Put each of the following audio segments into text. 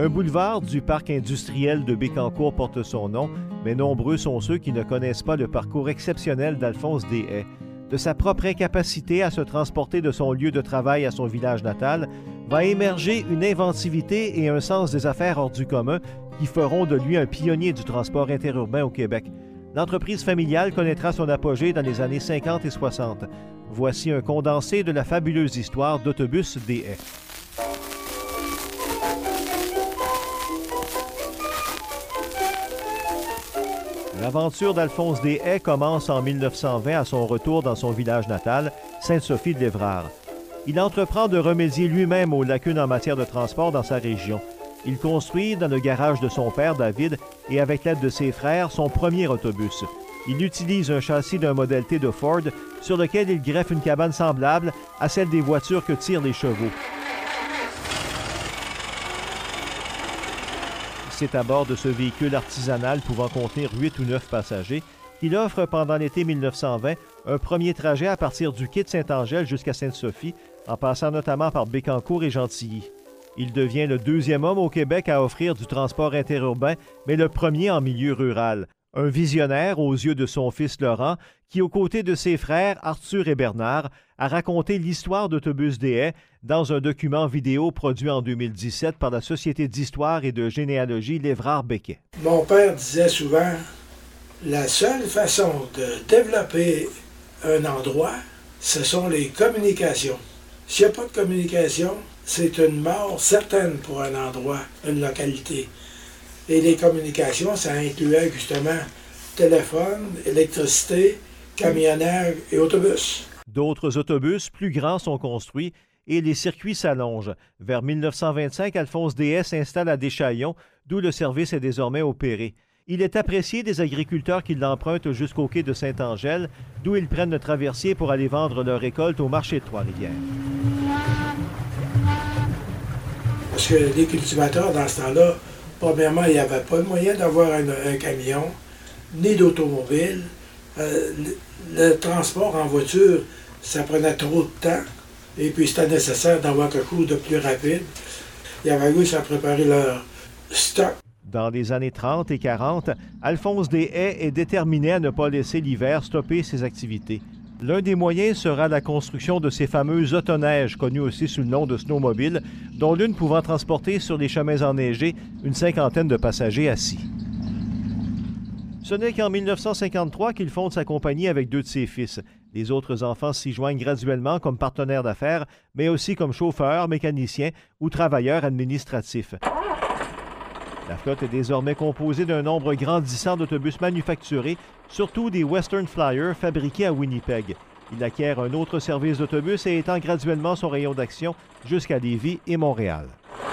Un boulevard du parc industriel de Bécancour porte son nom, mais nombreux sont ceux qui ne connaissent pas le parcours exceptionnel d'Alphonse Deshaies. De sa propre incapacité à se transporter de son lieu de travail à son village natal, va émerger une inventivité et un sens des affaires hors du commun qui feront de lui un pionnier du transport interurbain au Québec. L'entreprise familiale connaîtra son apogée dans les années 50 et 60. Voici un condensé de la fabuleuse histoire d'Autobus Deshaies. L'aventure d'Alphonse Deshaies commence en 1920 à son retour dans son village natal, Sainte-Sophie-de-l'Évrard. Il entreprend de remédier lui-même aux lacunes en matière de transport dans sa région. Il construit dans le garage de son père, David, et avec l'aide de ses frères, son premier autobus. Il utilise un châssis d'un modèle T de Ford sur lequel il greffe une cabane semblable à celle des voitures que tirent les chevaux. C'est à bord de ce véhicule artisanal pouvant contenir 8 ou 9 passagers qu'il offre pendant l'été 1920 un premier trajet à partir du quai de Saint-Angèle jusqu'à Sainte-Sophie, en passant notamment par Bécancour et Gentilly. Il devient le deuxième homme au Québec à offrir du transport interurbain, mais le premier en milieu rural. Un visionnaire aux yeux de son fils Laurent, qui, aux côtés de ses frères Arthur et Bernard, a raconté l'histoire d'Autobus Deshaies dans un document vidéo produit en 2017 par la Société d'histoire et de généalogie L'Évrard-Becquet. Mon père disait souvent, la seule façon de développer un endroit, ce sont les communications. S'il n'y a pas de communication, c'est une mort certaine pour un endroit, une localité. Et les communications, ça incluait justement téléphone, électricité, camionnage et autobus. D'autres autobus plus grands sont construits et les circuits s'allongent. Vers 1925, Alphonse Deshaies s'installe à Deschaillons, d'où le service est désormais opéré. Il est apprécié des agriculteurs qui l'empruntent jusqu'au quai de Saint-Angèle, d'où ils prennent le traversier pour aller vendre leurs récoltes au marché de Trois-Rivières. Parce que les cultivateurs, dans ce temps-là, premièrement, il n'y avait pas de moyen d'avoir un camion, ni d'automobile. Le transport en voiture, ça prenait trop de temps. Et puis, c'était nécessaire d'avoir quelque chose de plus rapide. Il y avait eu à préparer leur stock. Dans les années 30 et 40, Alphonse Deshaies est déterminé à ne pas laisser l'hiver stopper ses activités. L'un des moyens sera la construction de ces fameuses autoneiges, connues aussi sous le nom de snowmobiles, dont l'une pouvant transporter sur les chemins enneigés une cinquantaine de passagers assis. Ce n'est qu'en 1953 qu'il fonde sa compagnie avec 2 de ses fils. Les autres enfants s'y joignent graduellement comme partenaires d'affaires, mais aussi comme chauffeurs, mécaniciens ou travailleurs administratifs. La flotte est désormais composée d'un nombre grandissant d'autobus manufacturés, surtout des Western Flyers fabriqués à Winnipeg. Il acquiert un autre service d'autobus et étend graduellement son rayon d'action jusqu'à Lévis et Montréal.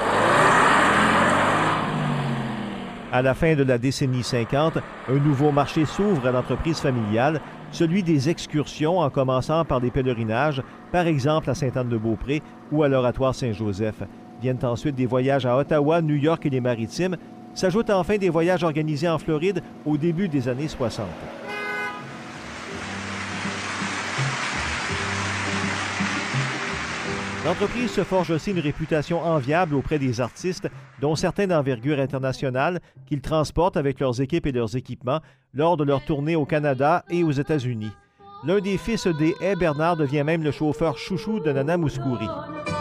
À la fin de la décennie 50, un nouveau marché s'ouvre à l'entreprise familiale, celui des excursions en commençant par des pèlerinages, par exemple à Sainte-Anne-de-Beaupré ou à l'Oratoire Saint-Joseph. Viennent ensuite des voyages à Ottawa, New York et les Maritimes. S'ajoutent enfin des voyages organisés en Floride au début des années 60. L'entreprise se forge aussi une réputation enviable auprès des artistes, dont certains d'envergure internationale, qu'ils transportent avec leurs équipes et leurs équipements lors de leur tournée au Canada et aux États-Unis. L'un des fils Deshaies, Bernard, devient même le chauffeur chouchou de Nana Mouskouri.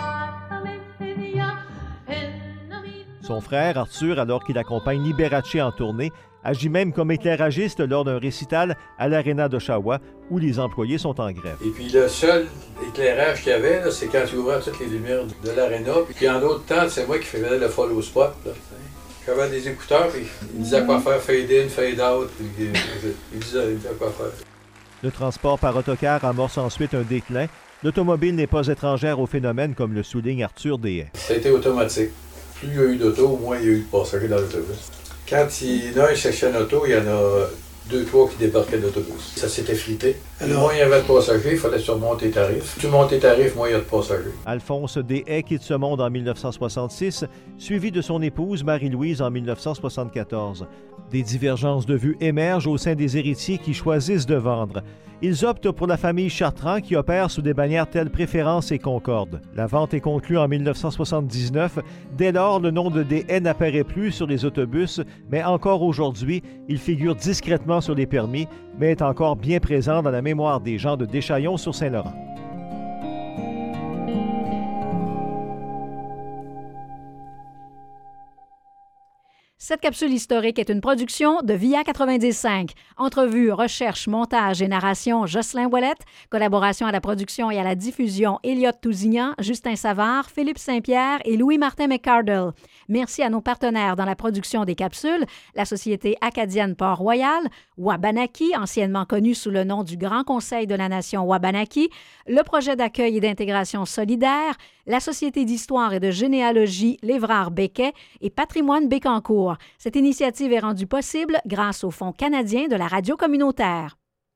Son frère, Arthur, alors qu'il accompagne Liberace en tournée, agit même comme éclairagiste lors d'un récital à l'Arena d'Oshawa, où les employés sont en grève. Et puis le seul éclairage qu'il y avait, là, c'est quand il ouvrait toutes les lumières de l'Arena. Puis en d'autres temps, c'est moi qui faisais le follow spot. Là. J'avais des écouteurs, puis il disait quoi faire, fade in, fade out, puis il disait quoi faire. Le transport par autocar amorce ensuite un déclin. L'automobile n'est pas étrangère au phénomène, comme le souligne Arthur Deshaies. Ça a été automatique. Plus il y a eu d'auto, moins il y a eu de passagers dans l'autobus. Quand il y en a un section auto, il y en a 2-3 qui débarquaient d'autobus. Ça s'est effrité. Alors, Moins il y avait de passagers, il fallait surmonter les tarifs. Plus tu montes les tarifs, moins il y a de passagers. Alphonse Deshaies quitte ce monde en 1966, suivi de son épouse Marie-Louise en 1974. Des divergences de vues émergent au sein des héritiers qui choisissent de vendre. Ils optent pour la famille Chartrand qui opère sous des bannières telles Préférence et Concorde. La vente est conclue en 1979. Dès lors, le nom de Deshaies n'apparaît plus sur les autobus, mais encore aujourd'hui, il figure discrètement sur les permis, mais est encore bien présent dans la mémoire des gens de Deschaillons-sur-Saint-Laurent. Cette capsule historique est une production de VIA 90.5. Entrevue, recherche, montage et narration, Jocelyn Ouellette. Collaboration à la production et à la diffusion, Elliott Tousignan, Justin Savard, Philippe Saint-Pierre et Louis-Martin McCardle. Merci à nos partenaires dans la production des capsules, la Société acadienne Port-Royal, Wabanaki, anciennement connu sous le nom du Grand Conseil de la Nation Wabanaki, le projet d'accueil et d'intégration solidaire, la Société d'histoire et de généalogie Lévrard-Becquet et Patrimoine Bécancour. Cette initiative est rendue possible grâce au Fonds canadien de la radio communautaire.